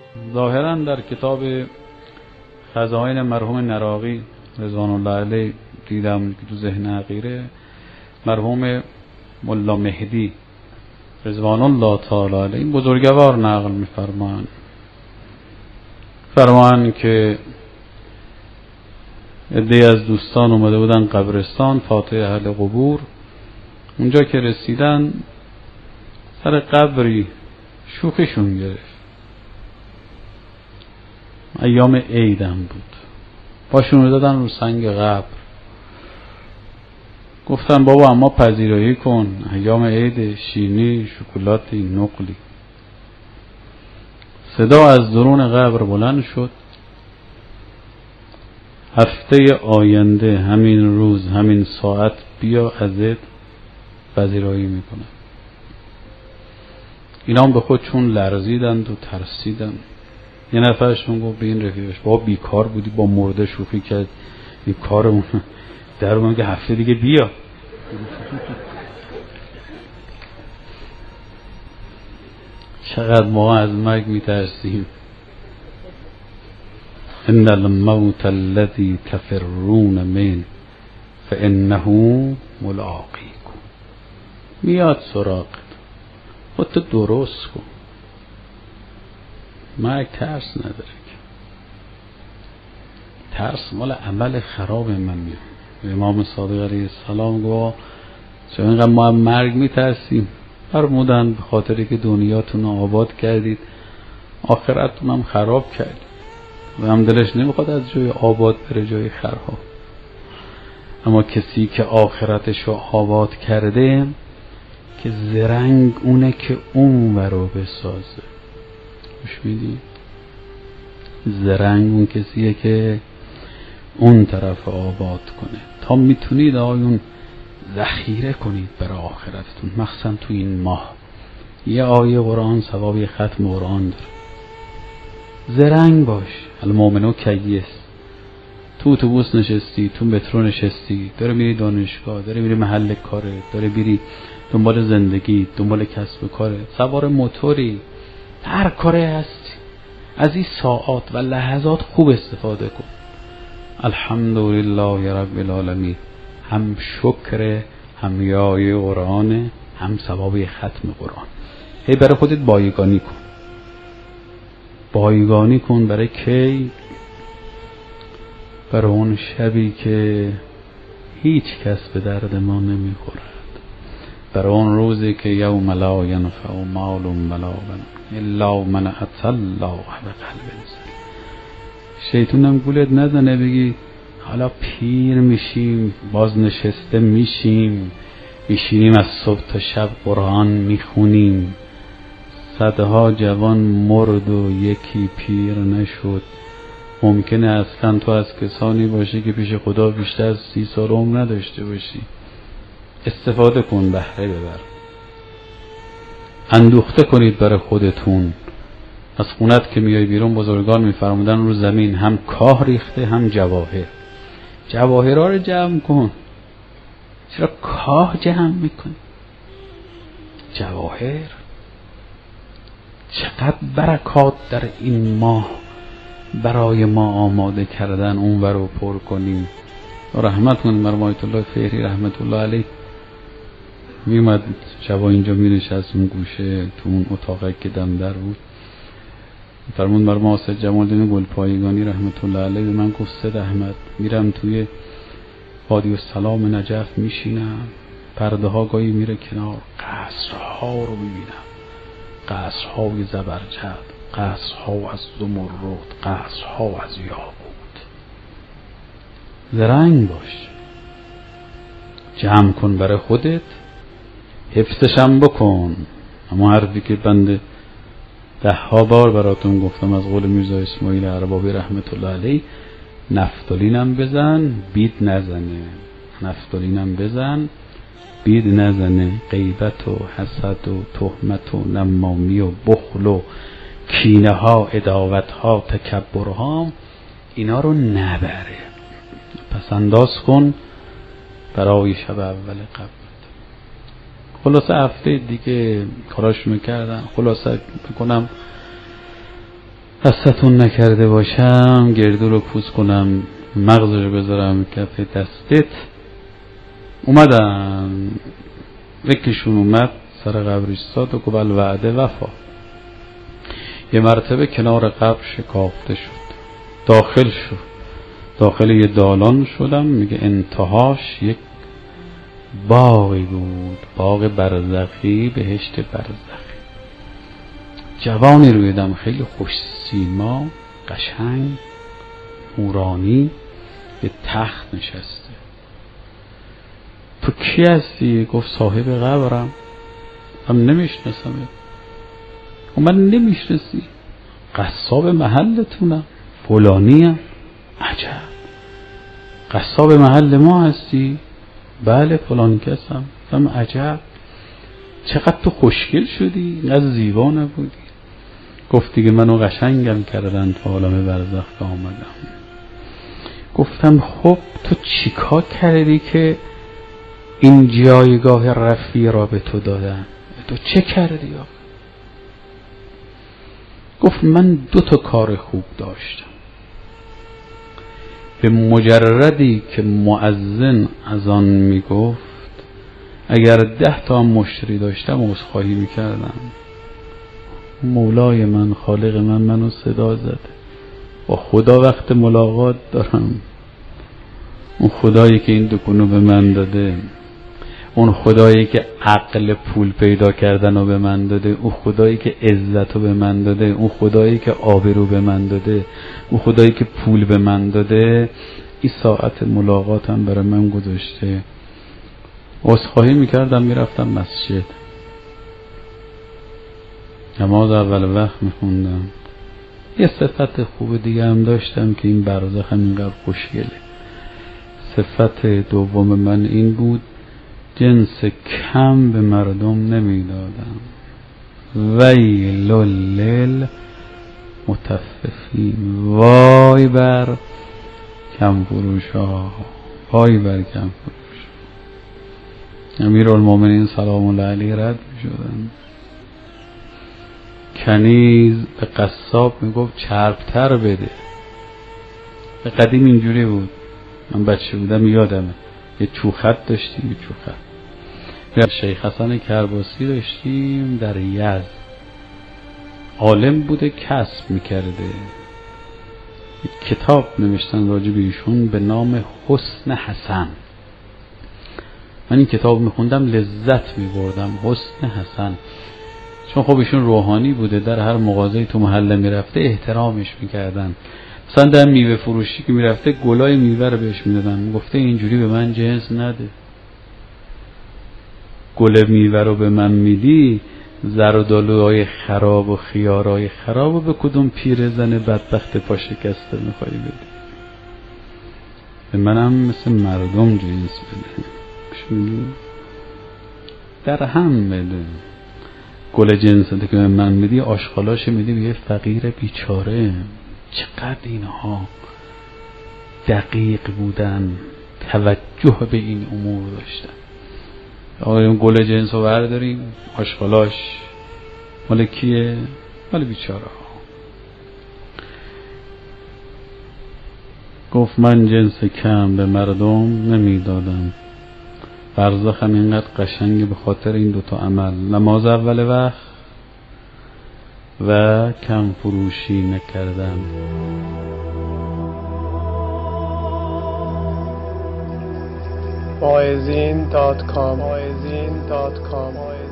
ظاهرا در کتاب خزائن مرحوم نراقی رضوان الله علیه دیدم که تو ذهن حقیره مرحوم ملا مهدی رضوان الله تعالی علیه این بزرگوار نقل می‌فرمایند که عده‌ای از دوستان اومده بودن قبرستان فاتح اهل قبور. اونجا که رسیدن سر قبری شوخیشون گرفت. ایام عیدم بود. پاشون رو دادن رو سنگ قبر. گفتن بابا اما پذیرایی کن، ایام عید، شیرینی، شکلاتی، نقلی. صدا از درون قبر بلند شد. هفته آینده همین روز همین ساعت بیا ازت پذیرایی میکنم. اینا هم به خودشون لرزیدند و ترسیدن. یه نفرشون گفت به این رفیقش بابا بیکار بودی با مرده شوخی کرد، این کارمون در اومد که هفته دیگه بیا. چقدر ما از مرگ میترسیم. ان الموت الذي تفرون من فانه ملاقیکم. میاد سراغت، خودتو درست کن. مرگ ترس نداره که. ترس مال عمل خراب من میاد. امام صادق علیه السلام گفت چون اینقدر ما مرگ میترسیم، فرمودن به خاطری که دنیاتون رو آباد کردید آخرتتون هم خراب کردید و هم دلش نمیخواد از جای آباد بره جای خراب. اما کسی که آخرتش رو آباد کرده که زرنگ اونه که اون ورو بسازه. خوش میدی؟ زرنگ اون کسیه که اون طرف آباد کنه. تا میتونید آیون ذخیره کنید برای آخرتتون، مخصوصا تو این ماه. یه آیه قرآن ثواب ختم قرآن داره. زرنگ باش. المؤمنون کیس. تو اتوبوس نشستی، تو مترو نشستی، داره میری دانشگاه، داره میری محل کاره، داره میری دنبال زندگی، دنبال کسب و کاره، سوار موتوری، هر کاره هستی، از این ساعات و لحظات خوب استفاده کن. الحمدلله رب العالمین. هم شکر، هم یای قرآن، هم ثواب ختم قرآن. هی برای خودت بایگانی کن. بایگانی کن برای کی؟ برای اون شبی که هیچ کس به درد ما نمیخورد. برای اون روزی که یوم لا ینفع مال ولا بنون الا من اتى الله بقلب سلیم. شیطان هم گولت نزنه بگی حالا پیر میشیم، باز نشسته میشیم، میشینیم از صبح تا شب قرآن میخونیم. صدها جوان مرد و یکی پیر نشد. ممکنه اصلا تو از کسانی باشی که پیش خدا بیشتر از 30 سال عمر نداشته باشی. استفاده کن، بهره ببر. اندوخته کنید برای خودتون. از خونت که میای بیرون بزرگان میفرمودن رو زمین هم کاه ریخته هم جواهر. جواهرها رو جمع کن. چرا کاه جمع میکنی؟ جواهر. چقدر برکات در این ماه برای ما آماده کردن، اون رو پر کنیم. رحمت کنیم مرحوم آیت الله فهری رحمت الله علیه میومد شبا اینجا مینشست اون گوشه تو اون اتاقی که دم در بود. فرمود مرحوم آصف جمال الدین گلپایگانی رحمت الله علیه به من گفت سید احمد میرم توی وادی السلام نجف میشینم، پرده ها گاهی میره کنار، قصرها رو میبینم، قصرهای زبرجد، قصرها از زمرد، قصرها از یاقوت. زرنگ باش، جمع کن برای خودت، حفظشم بکن. اما حرفی که بنده 10 بار براتون گفتم از قول میرزا اسماعیل اربابی رحمت الله علیه، نفتالینم بزن بید نزنه. نفتالینم بزن بید نزنه. غیبت و حسد و تهمت و نمامی و بخل و کینه ها، عداوت ها، تکبر ها، اینا رو نبره. پس انداز کن برای شب اول قبل. خلاصه هفته دیگه کاراش میکردن. خلاصه بکنم دستتون نکرده باشم گردو رو پوست کنم مغزش رو بذارم کف دستت. اومدن یکیشون اومد سر قبرش ساد و گفت وعده وفا. یه مرتبه کنار قبر شکافته شد، داخل یه دالان شدم. میگه انتهاش یک باغی بود، باغ برزخی، بهشت برزخی. جوانی رو دیدم خیلی خوش سیما، قشنگ، نورانی، به تخت نشسته. تو کی هستی؟ گفت صاحب قبرم. هم نمیشناسمه. من نمیشناسی؟ قصاب محلتونم، فلانیم. عجب، قصاب محل ما هستی؟ بله فلان کسم. هم عجب، چقدر تو خوشگل شدی، اینقدر زیبا نبودی. گفت دیگه منو قشنگم کردن تا عالم برزخ که آمدم. گفتم خب تو چیکار کردی که این جایگاه رفیع را به تو دادن؟ تو چه کردی آقا؟ گفت من 2 کار خوب داشتم. به مجردی که مؤذن از آن میگفت اگر 10 مشتری داشتم عذرخواهی میکردم. مولای من، خالق من، منو صدا زده. با خدا وقت ملاقات دارم. اون خدایی که این دکونو به من داده، اون خدایی که عقل پول پیدا کردن رو به من داده، اون خدایی که عزت رو به من داده، اون خدایی که آبرو به من داده، اون خدایی که پول به من داده، این ساعت ملاقاتم برای من گذاشته. عذرخواهی میکردم، میرفتم مسجد، نماز اول وقت میخوندم. یه صفت خوب دیگه هم داشتم که این برزخ هم اینقدر خوشگله. صفت دوم من این بود جنس کم به مردم نمیدادم. ویل للمطففین، وای بر کم فروش ها، وای بر کم فروش. امیرالمومنین سلام الله علیه رد میشدن. کنیز به قصاب میگفت چربتر بده. به قدیم اینجوری بود، من بچه بودم یادمه. یه چوخت داشتیم، یه چوخت. شیخ حسن کرباسی داشتیم در یزد، عالم بوده، کسب میکرده. یک کتاب نوشتن راجع به ایشون به نام حسن حسن. من این کتاب میخوندم لذت میبردم. حسن حسن، چون خب ایشون روحانی بوده، در هر مغازه‌ای تو محله میرفته احترامش میکردن. مثلا در میوه فروشی که میرفته گلای میوه رو بهش میدادن. گفته اینجوری به من جنس نده، گل میوه رو به من میدی، زردآلوهای خراب و خیارهای خراب و به کدوم پیرزن بدبخت پا شکسته میخوای بدی؟ به منم مثل مردم جنس بده، در هم بده. گل جنسته که به من میدی آشغالاش میدی به یه فقیر بیچاره. چقدر اینها دقیق بودن، توجه به این امور داشتن. آقایون گل جنس رو برداریم، آشغالاش مال کیه؟ مال بیچاره ها. گفت من جنس کم به مردم نمیدادم. برزخم اینقدر قشنگه به خاطر این 2 عمل، نماز اول وقت و کم فروشی نکردن. واعظین.com